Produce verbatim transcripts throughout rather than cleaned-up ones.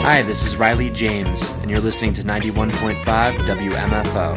Hi, this is Riley James, and you're listening to ninety-one point five W M F O.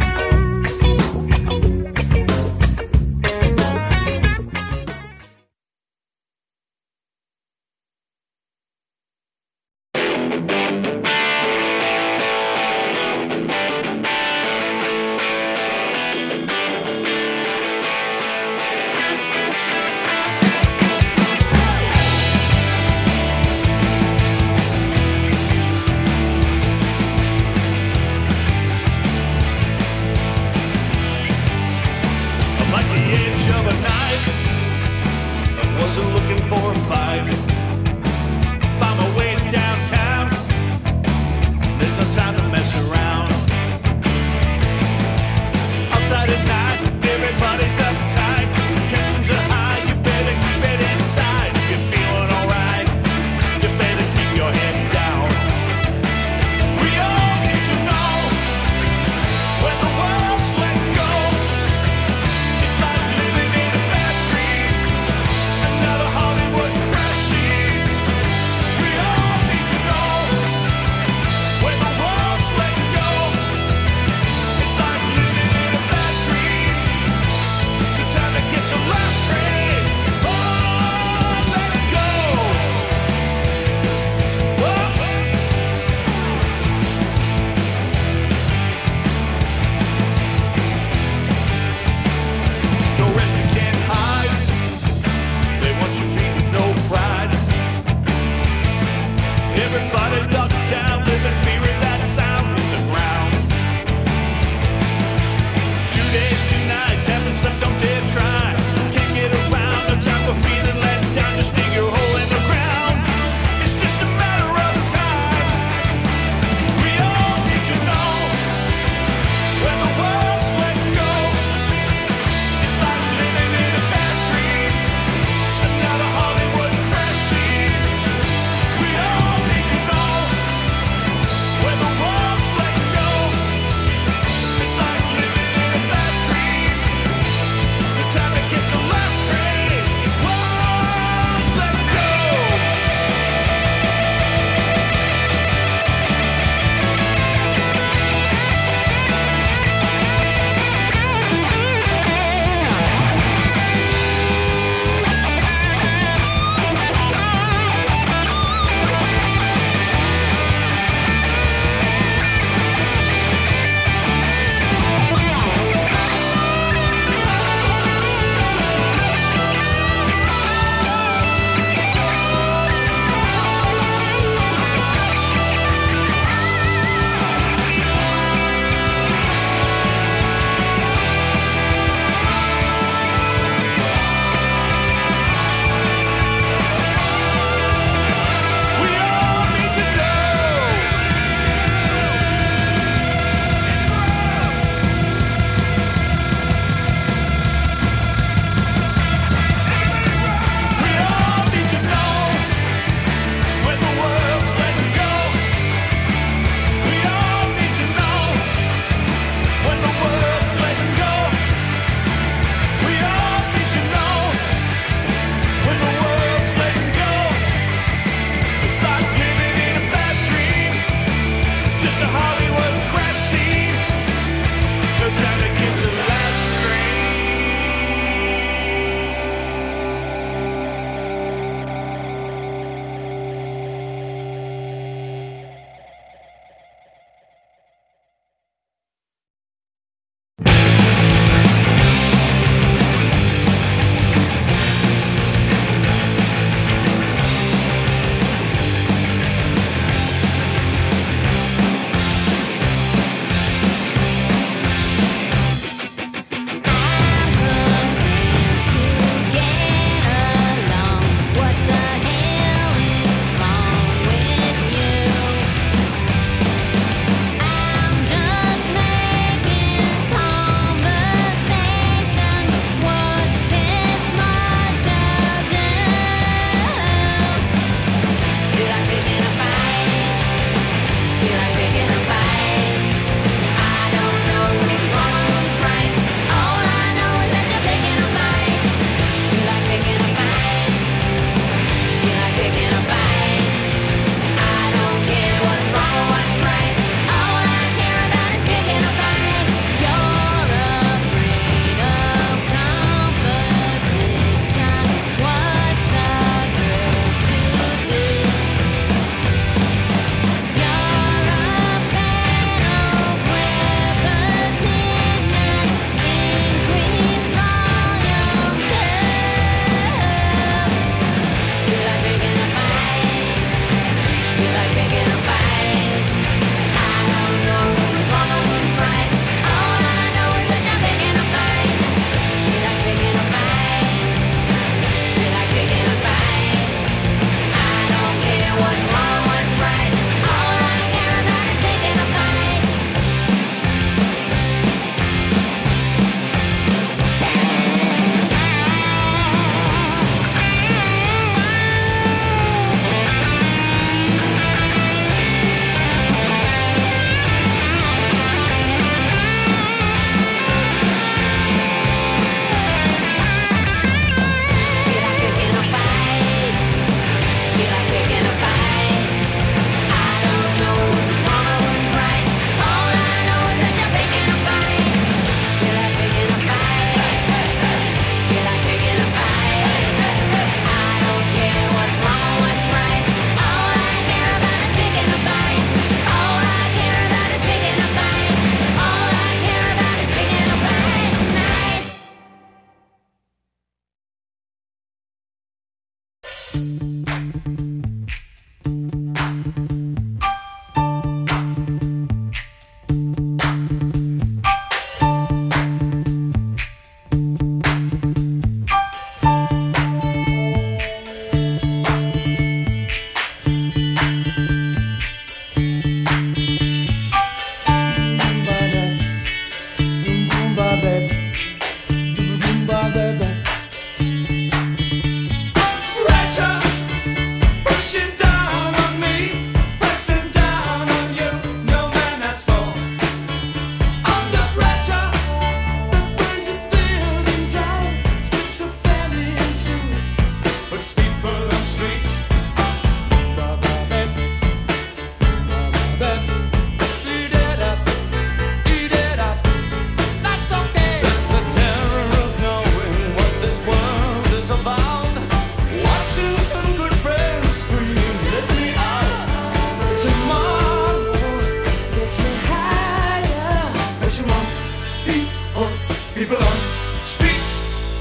people, people on streets.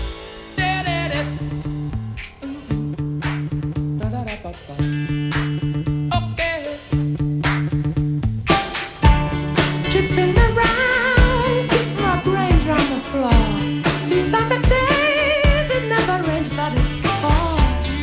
Okay. Chipping around, keep my brains round the floor. These are the days it never rains, but it falls.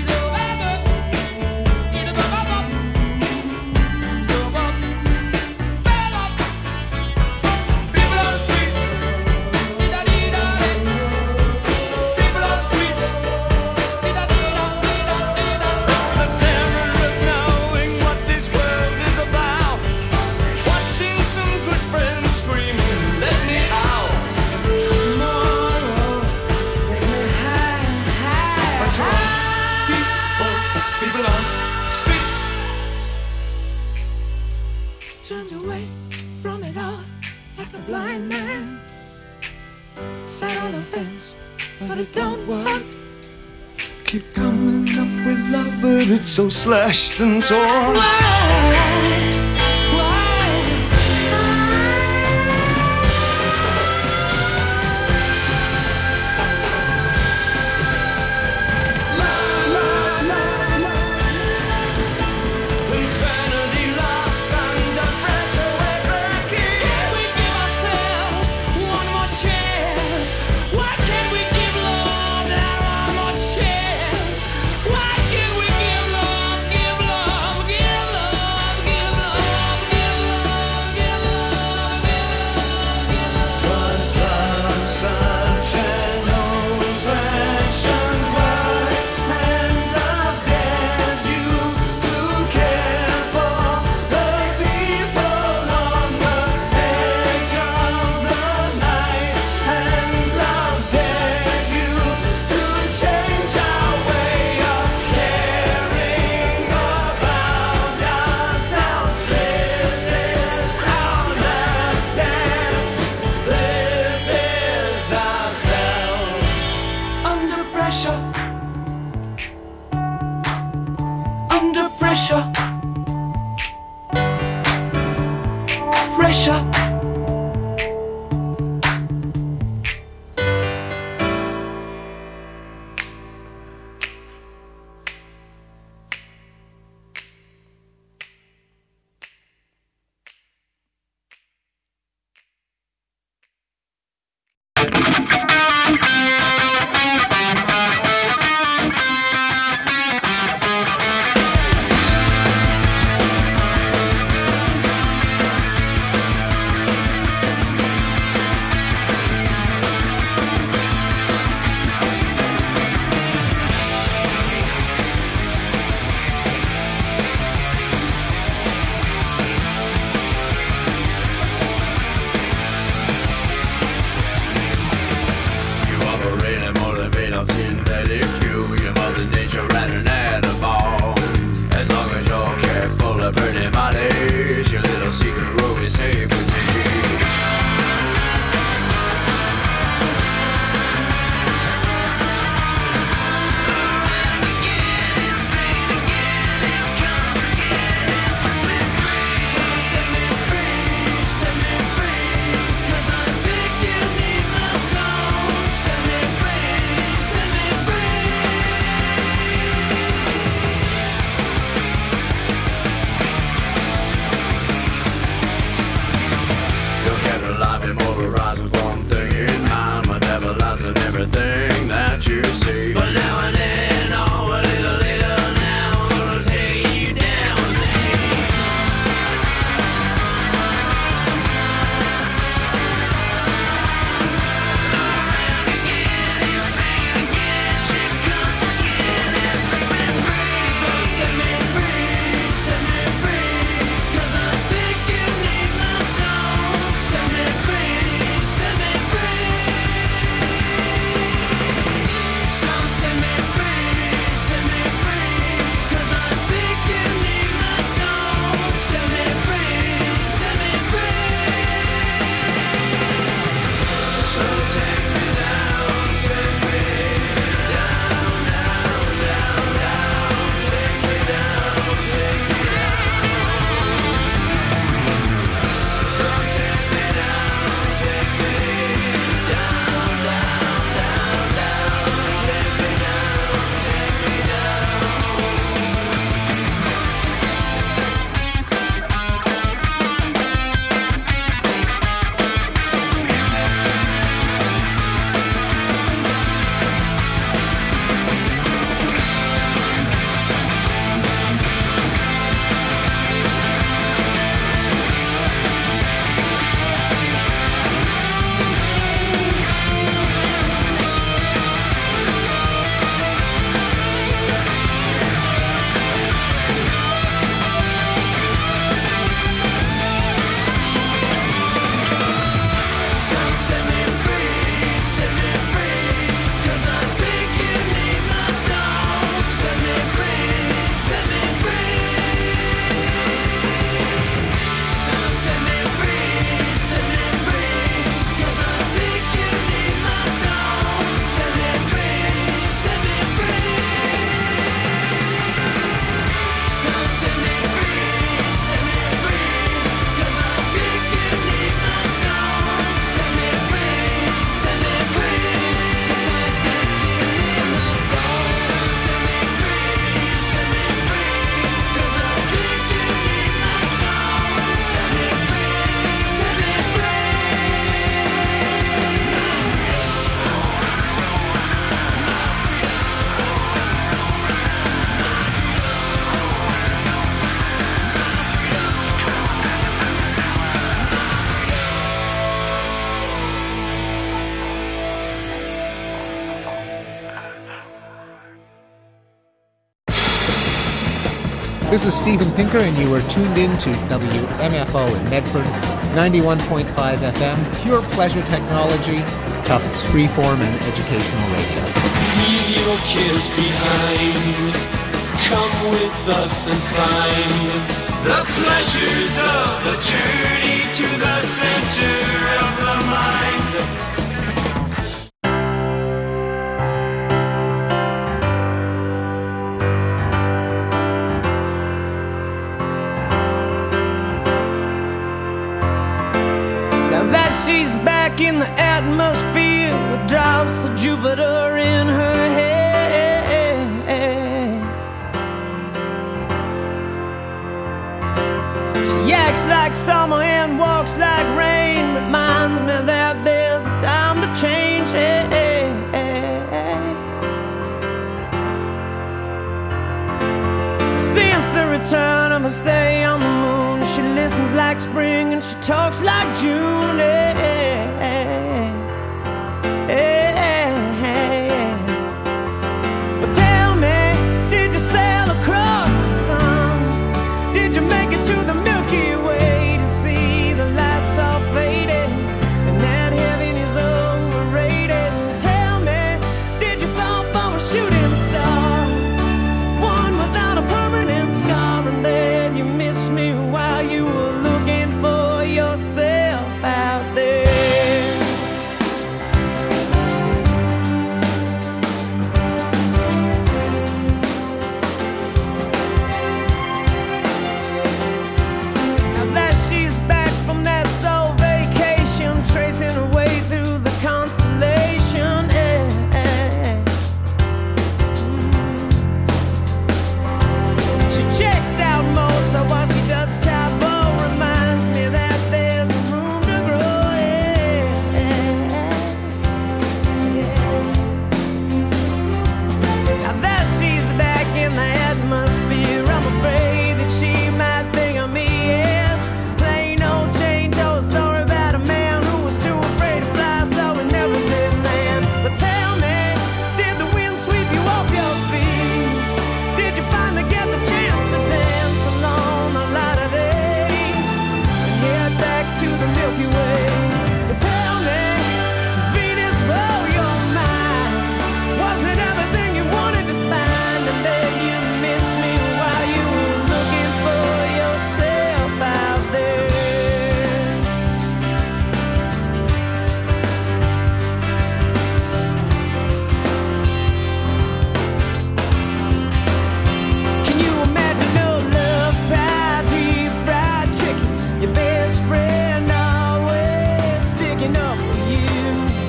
Turned away from it all like a blind man. Sat on the fence, but it don't work. Keep coming up with love, but it's so slashed and torn. Why? Give love, give love, give love. This is Steven Pinker, and you are tuned in to W M F O in Medford, ninety-one point five F M, pure pleasure technology, Tufts freeform and educational radio. Leave your cares behind. Come with us and find the pleasures of the journey to the center of the mind. She's back in the atmosphere with drops of Jupiter in her head. She acts like summer and walks like rain, reminds me that there's a time to change. Since the return of her stay on the moon, she listens like spring and she talks like June. Hey, hey, hey, hey. But tell me, did you sail across the sun? Did you make it to the Milky Way to see the lights all faded and that heaven is overrated? Tell me, did you fall for a shooting star, one without a permanent scar, and then you missed me while you were looking for yourself out there? Now that she's back from that soul vacation, tracing her way through the constellation, eh, eh. She checks out Mozart while she does chapel, reminds me that there's room to grow, yeah, yeah. Now that she's back in the atmosphere, I'm afraid that she might think of me as plain old Jane Doe, sorry about a man who was too afraid to fly, so we never did land. But tell me, did the wind sweep you off your feet? Did you finally get the chance to dance along the light of day and head back to the Milky Way? But tell me, did Venus blow your mind? Was it everything you wanted to find, and then you missed me while you were looking for yourself out there? Can you imagine no love, fried deep fried chicken? Your best friend always sticking up for you,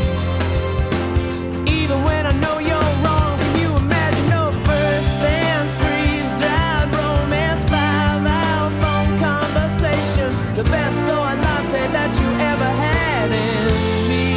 even when I know you're wrong. Can you imagine no first dance, freeze dried romance, five hour phone conversation, the best soy latte that you ever had in me?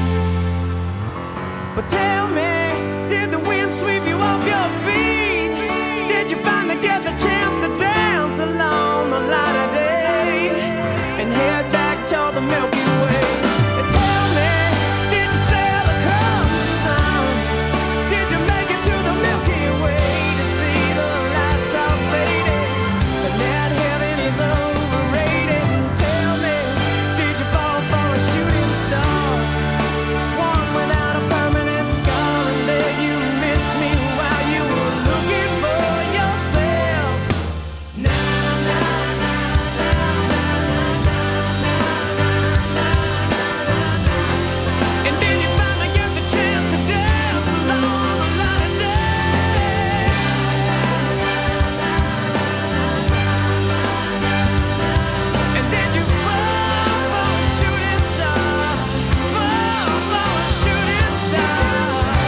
But tell me, did the wind sweep you off your feet? Did you finally get the chance to dance along the light of day and head back toward the Milky Way? And tell me, did you sail across the sun? Did you make it to the Milky Way to see the lights all faded and that heaven is overrated? Tell me, did you fall for a shooting star, one without a permanent scar, and then you missed me while you were looking for yourself? Na na na na na na na na na. And then you finally get the chance to dance along the light of day. And then you fall for a shooting star, fall for a shooting star.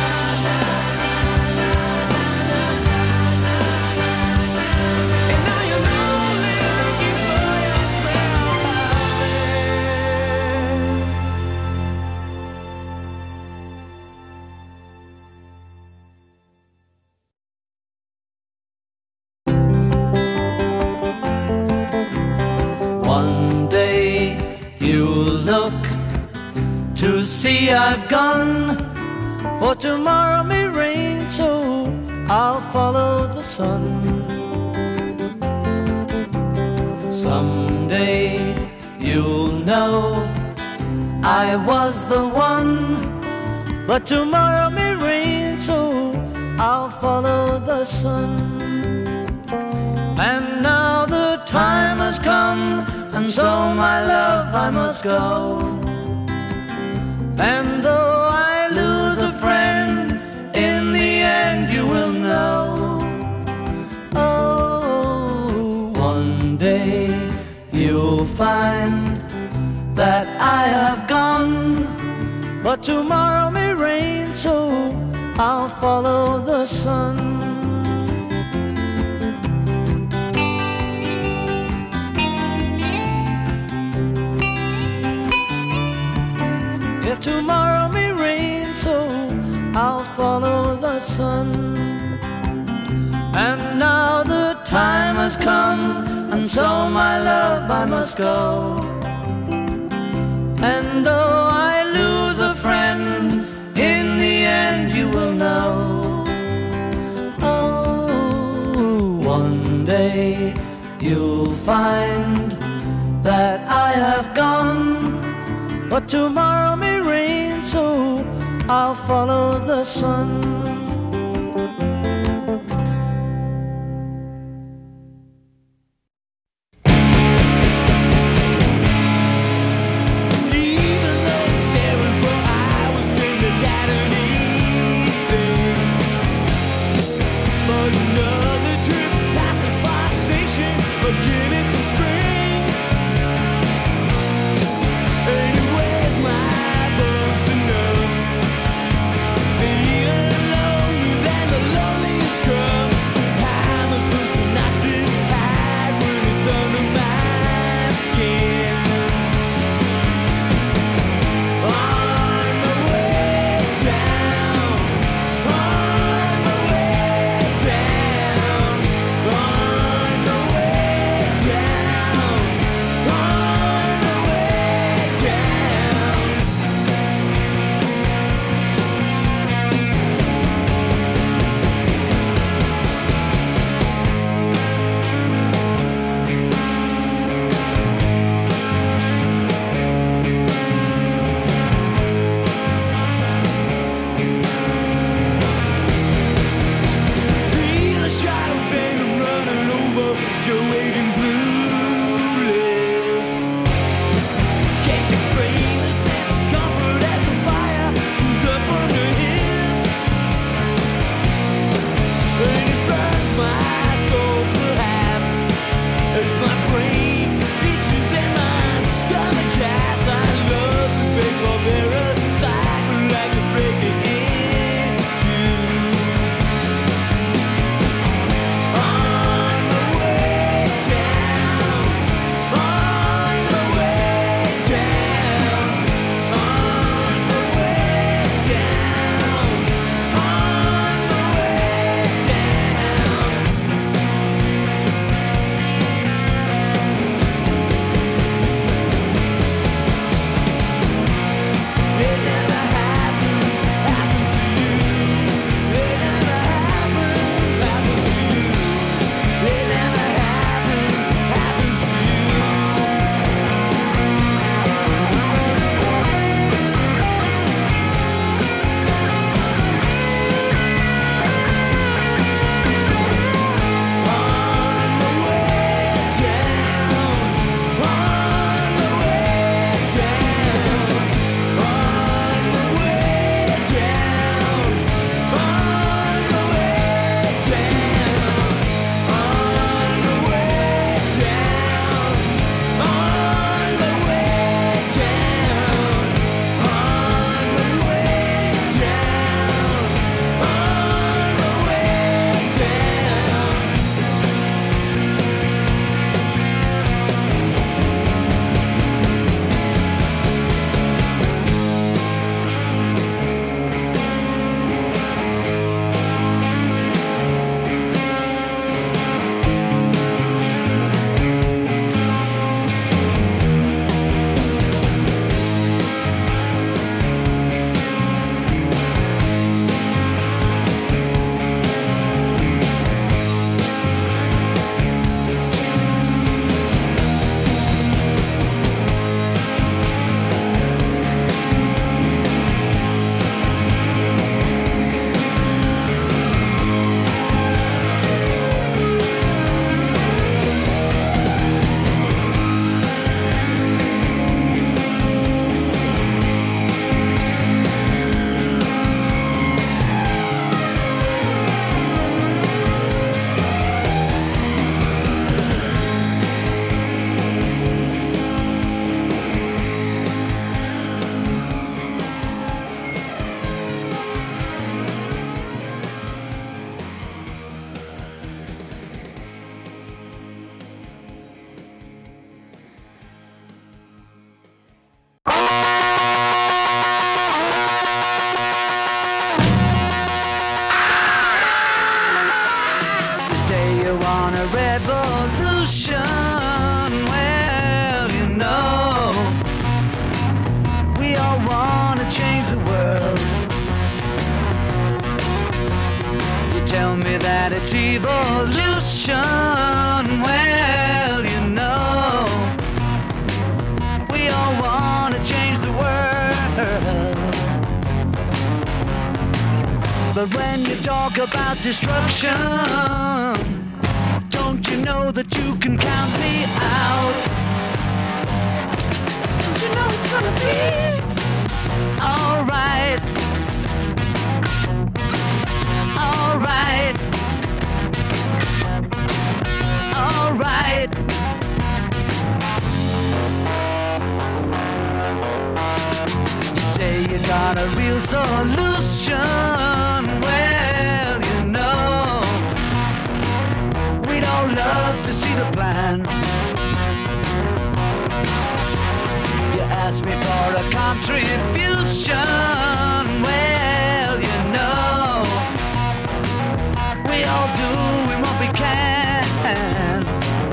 And now you're lonely looking for yourself out there. One day you'll look to see I've gone, for tomorrow may rain, so I'll follow the sun. Someday you'll know I was the one, but tomorrow may rain, so I'll follow the sun. And now the time has come, and so my love I must go. And though I lose a friend, in the end you will know. Oh, one day you'll find that I have gone, but tomorrow may rain, so I'll follow the sun. Yeah, tomorrow may rain, so I'll follow the sun. And now the time has come, and so my love I must go. And though I lose a friend, in the end you will know. Oh, one day you'll find that I have gone, but tomorrow may rain, so I'll follow the sun. Leave alone. tell me that it's evolution. Well, you know, we all want to change the world. But when you talk about destruction, don't you know that you can count me out? Don't you know it's gonna be alright? Alright. Alright. You say you got a real solution. Well, you know, we'd all love to see the plan. You asked me for a contribution. Well, you know, we all doing what we can.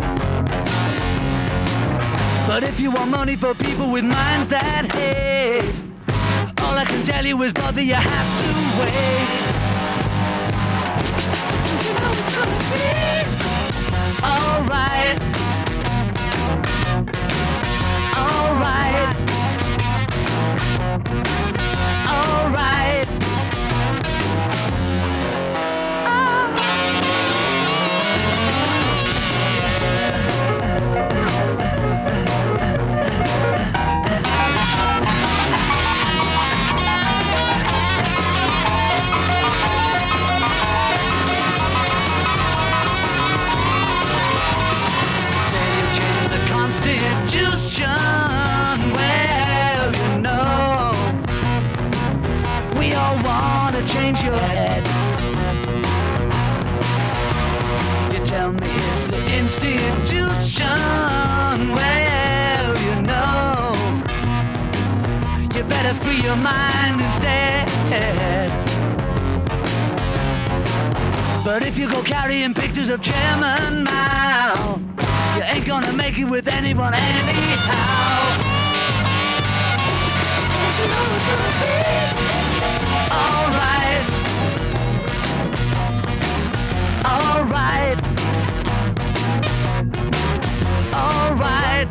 But if you want money for people with minds that hate, all I can tell you is, brother, you have to wait. You know it's gonna be alright. Alright. Alright. Constitution, well, you know, we all want to change your head. You tell me it's the institution, well, you know, you better free your mind instead. But if you go carrying pictures of Chairman Mao, you ain't gonna make it with anyone anyhow. Don't you know it's gonna be alright? Alright. Alright.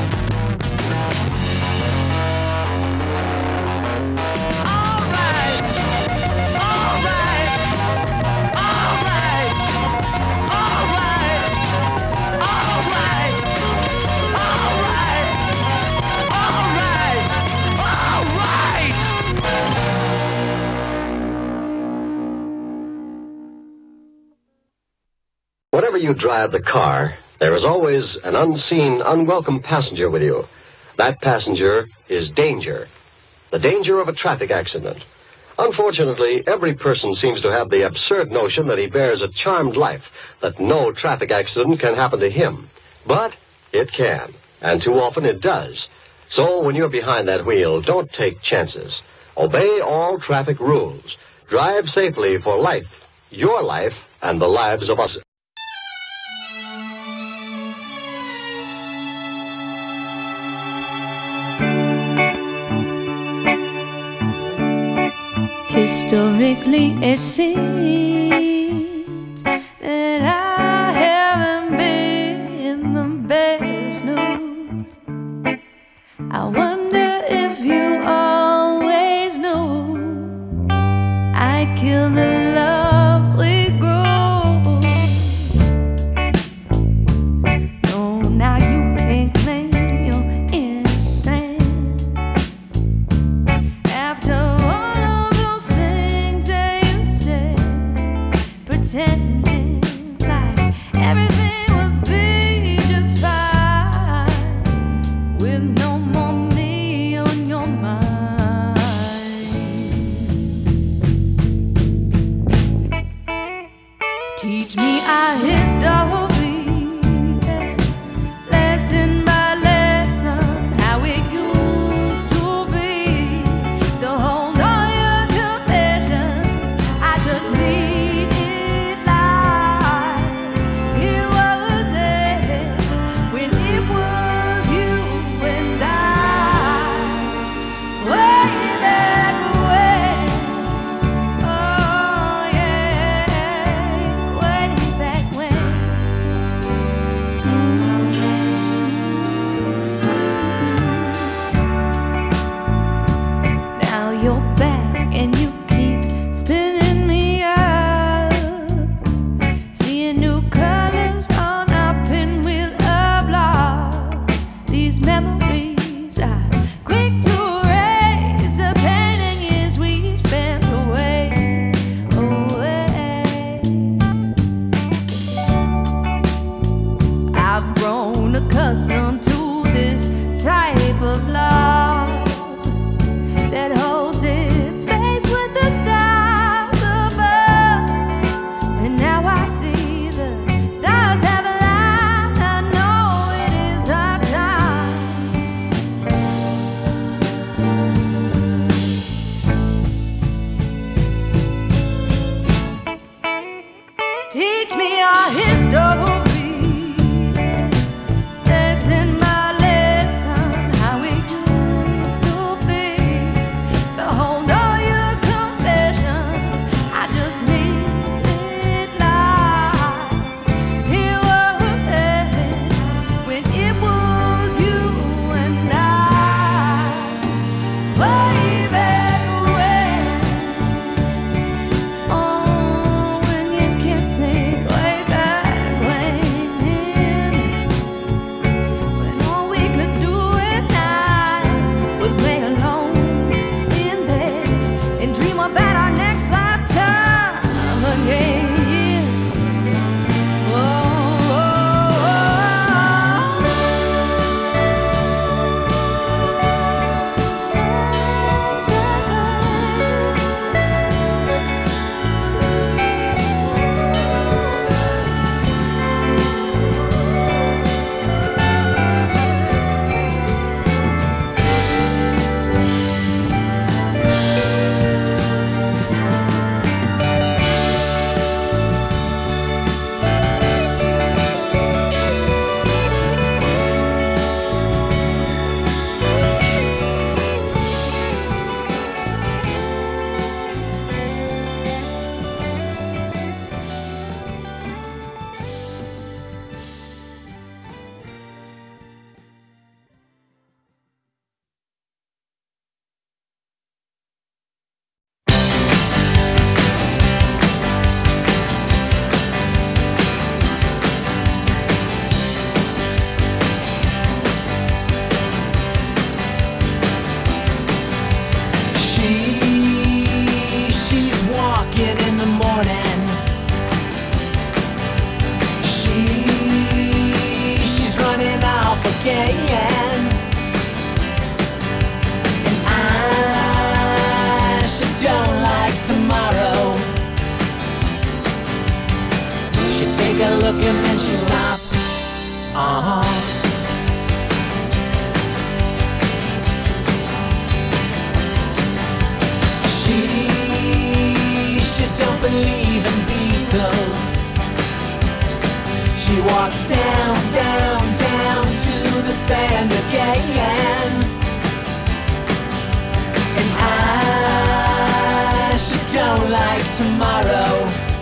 Whenever you drive the car, there is always an unseen, unwelcome passenger with you. That passenger is danger. The danger of a traffic accident. Unfortunately, every person seems to have the absurd notion that he bears a charmed life, that no traffic accident can happen to him. But it can, and too often it does. So when you're behind that wheel, don't take chances. Obey all traffic rules. Drive safely for life, your life, and the lives of us. Historically, it seems that I haven't been the best news. I wonder if you always knew I'd kill the love we grew. No, now you can't claim your innocence after pretending like everything would be just fine with no more me on your mind. Teach me our history, lesson by lesson, how it used to be. To hold all your confessions, I just need it like walks down, down, down to the sand again. And I, she don't like tomorrow.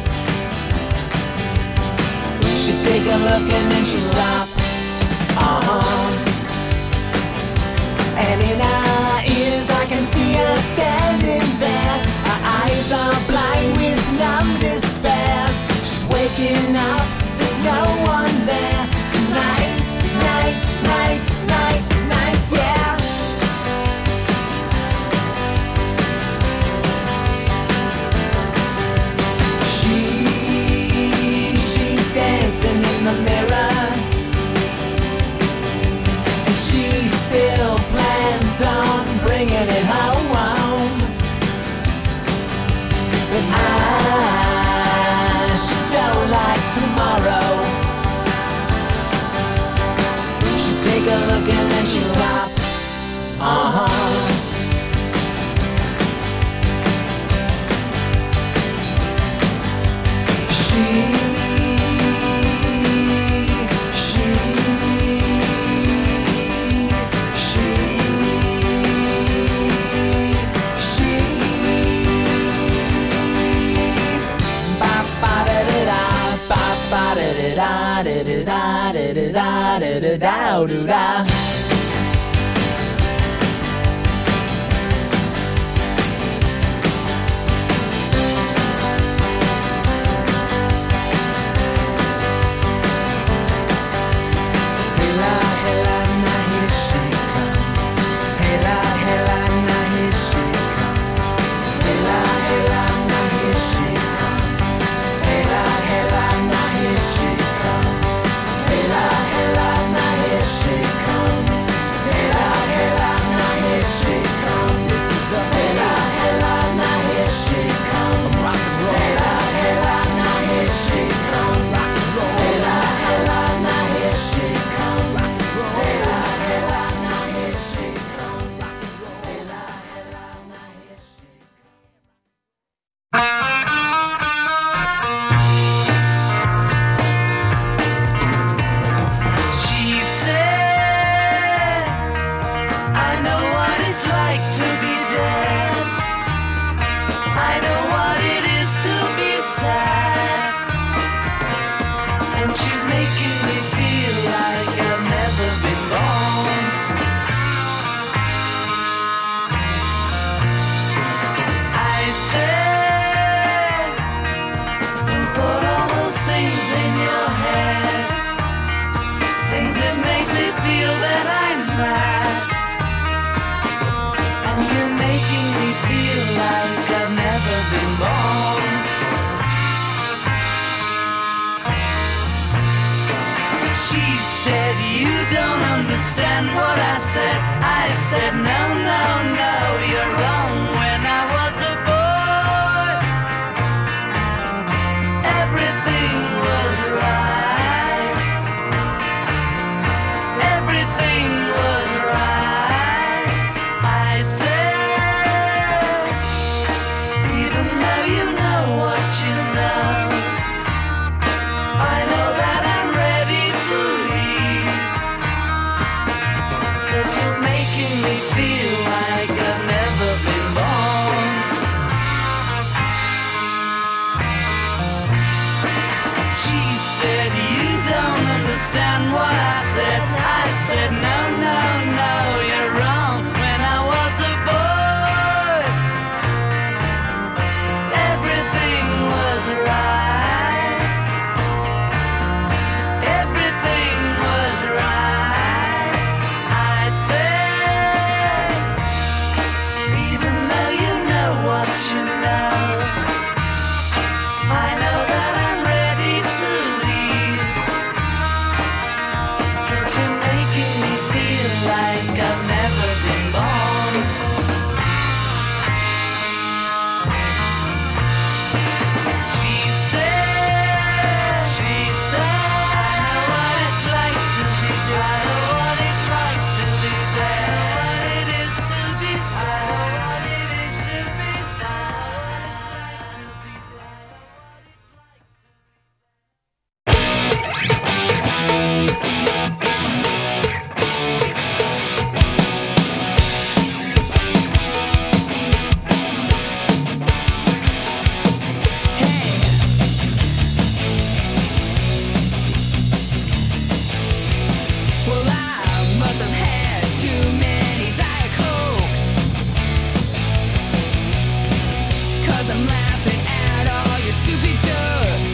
She take a look and then she stop. Uh-huh. And in her ears I can see her standing there. Her eyes are blind with numb despair. She's waking up, there's no one there. Tonight, night, night, night, night, yeah. She, she's dancing in the mirror. And she still plans on bringing it home. But I, she don't like tomorrow. She take a look and then she stop. Uh-huh. She, she, she, she. Ba ba da da da, ba ba da da da da da da da da da da da da. Hela hela na here she come. Hela hela na here she come. Hela hela na here she come. Hela hela na here she come. Hela hela na here she comes. Hela hela na here she comes. This is the hela hela na here she comes. Rock and roll. Hela hela na here she comes. Rock and roll. Hela hela na here she comes. Rock and roll. Hela hela na here she comes. Rock and roll. Hela hela na here she She said, I know what it's like to be dead. I know what it is to be sad. And she's making me feel like I've never been born. I said, put all those things in your head, things that make me feel that I'm mad. And you're making me feel like I've never been born. She said, you don't understand what I said. I said, no, no, no, you're wrong. When I was a boy, everything was right. Everything was right. I said, even though you know what you know, I know that I'm ready to leave. I'm laughing at all your stupid jokes.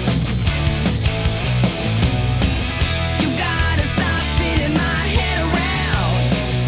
You gotta stop spinning my head around.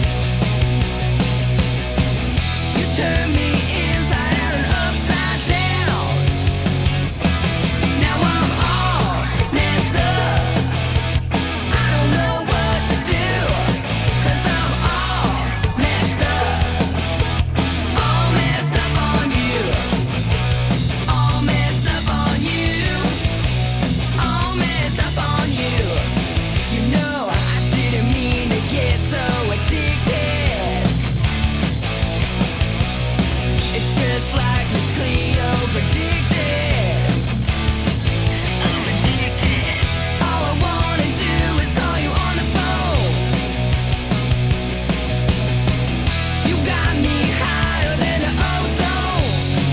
You turn me inside out and upside down. Now I'm all messed up. I don't know what to do, 'cause I'm all messed up. All messed up on you. All messed up on you. All messed up on you. You know I didn't mean to get so addicted. It's just like Miss Cleo predicted. I'm addicted. All I wanna do is call you on the phone. You got me higher than the ozone.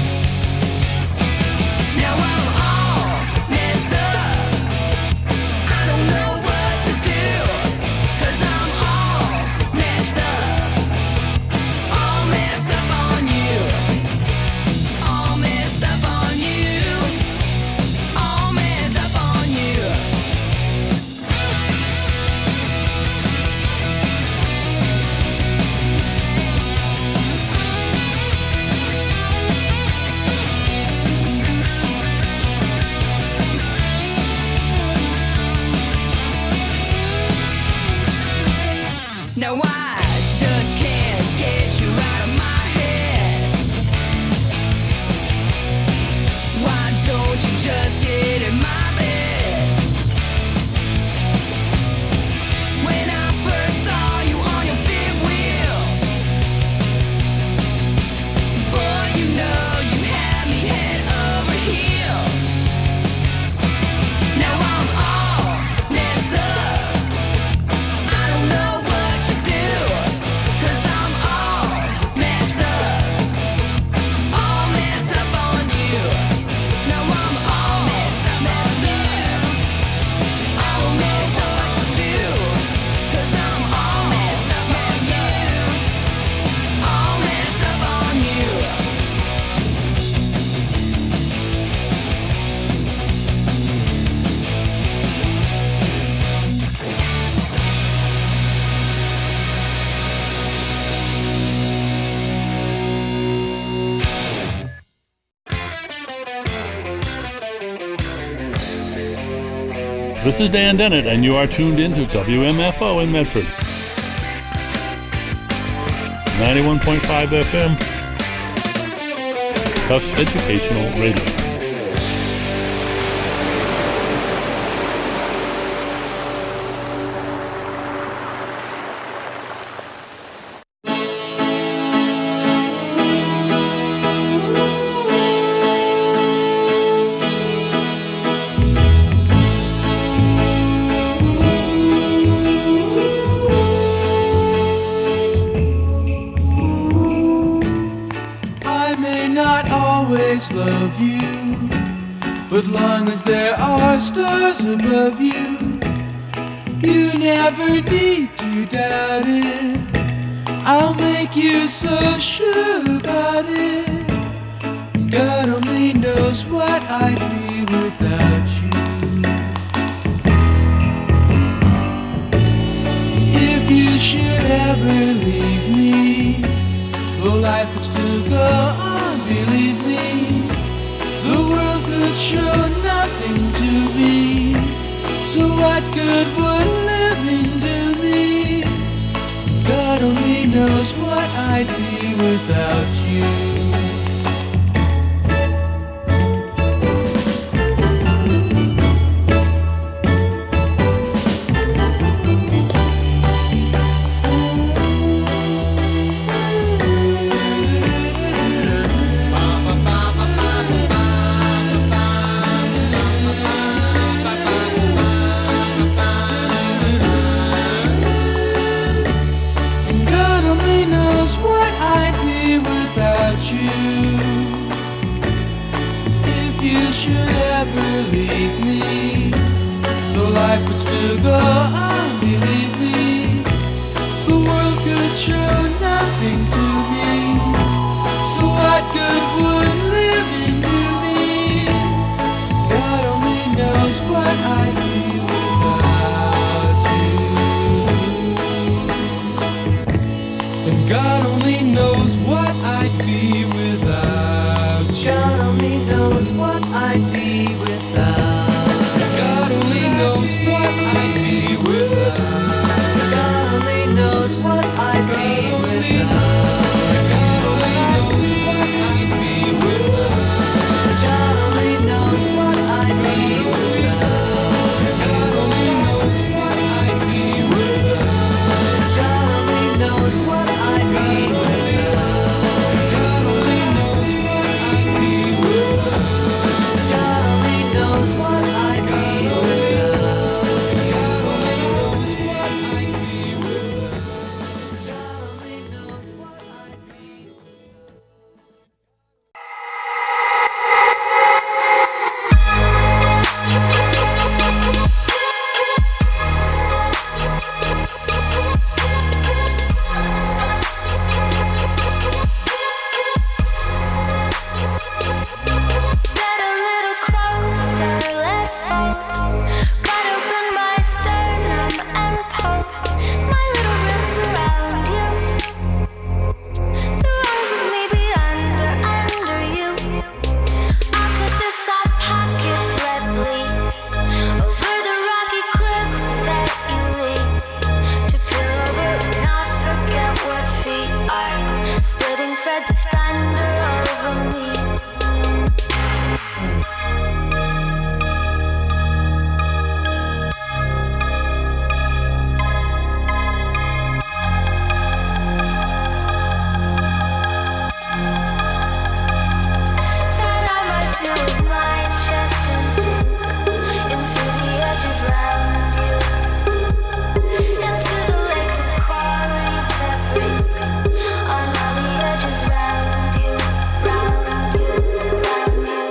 Now I'm all messed up. I don't know what to do, 'cause I'm all messed up. All messed up on you. All messed up on you. All messed up on you. Now I just can't get you out of my head. Why don't you just get in my bed? When I first saw you on your big wheel, boy, you know you had me head over heels. Now I'm all messed up. I don't know what to do, 'cause I'm all messed up. All messed up on you. Now I'm all messed up, messed up. I don't know what to do, 'cause I'm all messed up, messed up. All messed up on you. This is Dan Dennett, and you are tuned in to W M F O in Medford. ninety-one point five F M, Tufts Educational Radio. I may not always love you, but long as there are stars above you, you never need to doubt it. I'll make you so sure about it. God only knows what I'd be without you. If you should ever leave me, though life would still go on, believe me, the world could show nothing to me. So what good would living do me? God only knows what I'd be without you. What I'd be without you. If you should ever leave me, though life would still go on, believe me, the world could show nothing to me. So what good would living do God only knows what I'd be without. God only knows what I'd be without. God only knows what I'd be without. God only knows what I'd be without. God only knows what I'd be without. God only knows what I'd be without. God only knows what I'd be without. God only knows what I'd be without. God only knows what I'd be without. God only knows what I'd be without. God only knows what I'd be without. Get a little closer, let fall. Cut open my sternum and poke my little ribs around you. The rungs of me be under, under you. I'll cut the soft pockets, let bleed over the rocky cliffs that you lead to peer over and not forget what feet are. Splitting threads of thunder over me. That I might sit with my chest and sink into the edges round you, into the lakes of quarries that break on all the edges round you, round you, round you.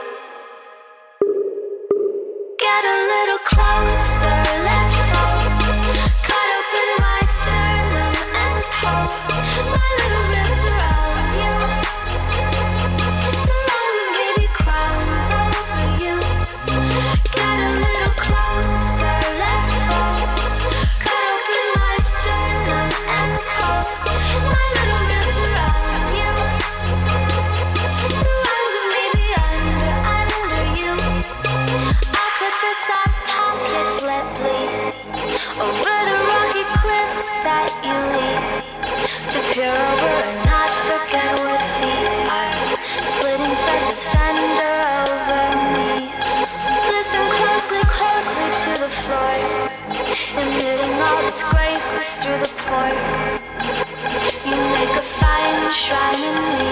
Get a little closer, let fall. Cut open my sternum and poke my little ribs around you. The lungs of baby crowns over you. Get a little closer, let fall. Cut open my sternum and poke my little ribs around you. The lungs of baby under, under you. I'll cut the soft pockets, let bleed over the rocky cliffs that you lead to peer over and not forget what feet are. Splitting threads of thunder over me. Listen closely, closely to the floor, emitting all its graces through the pores. You make a fine shrine in me.